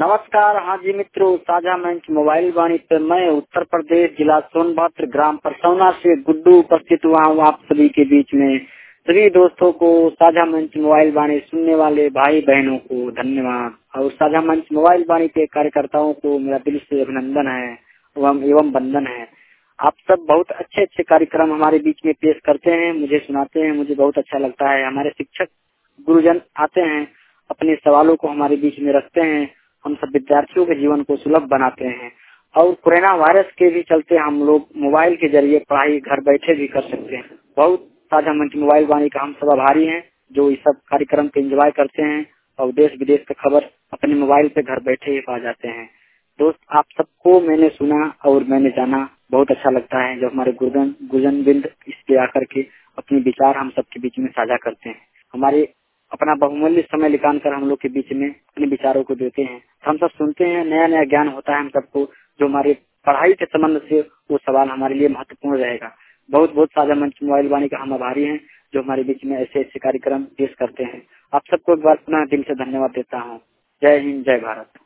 नमस्कार। हाँ जी मित्रों, साझा मंच मोबाइल वाणी पे मैं उत्तर प्रदेश जिला सोनभद्र ग्राम परसौना से गुड्डू उपस्थित हुआ हूँ आप सभी के बीच में। सभी दोस्तों को, साझा मंच मोबाइल वाणी सुनने वाले भाई बहनों को धन्यवाद, और साझा मंच मोबाइल वाणी के कार्यकर्ताओं को मेरा दिल से अभिनंदन है एवं वंदन है। आप सब बहुत अच्छे अच्छे कार्यक्रम हमारे बीच में पेश करते हैं, मुझे सुनाते हैं, मुझे बहुत अच्छा लगता है। हमारे शिक्षक गुरुजन आते हैं, अपने सवालों को हमारे बीच में रखते हैं, हम सब विद्यार्थियों के जीवन को सुलभ बनाते हैं। और कोरोना वायरस के भी चलते हम लोग मोबाइल के जरिए पढ़ाई घर बैठे भी कर सकते हैं। बहुत साझा मंच मोबाइल वाणी का हम सब आभारी हैं जो इस सब कार्यक्रम को एंजॉय करते हैं और देश विदेश की खबर अपने मोबाइल पे घर बैठे ही पा जाते हैं। दोस्त, आप सबको मैंने सुना और मैंने जाना, बहुत अच्छा लगता है जब हमारे गुरुजन बिंद इस पे आकर के अपने विचार हम सबके बीच में साझा करते हैं। हमारे अपना बहुमूल्य समय निकाल कर हम लोग के बीच में अपने विचारों को देते हैं। हम सब सुनते हैं, नया नया ज्ञान होता है हम सबको, जो हमारे पढ़ाई के संबंध से वो सवाल हमारे लिए महत्वपूर्ण रहेगा। बहुत बहुत साझा मंच मोबाइल वाणी का हम आभारी हैं जो हमारे बीच में ऐसे ऐसे कार्यक्रम पेश करते हैं। आप सबको एक बार पुनः दिल से धन्यवाद देता हूँ। जय हिंद, जय भारत।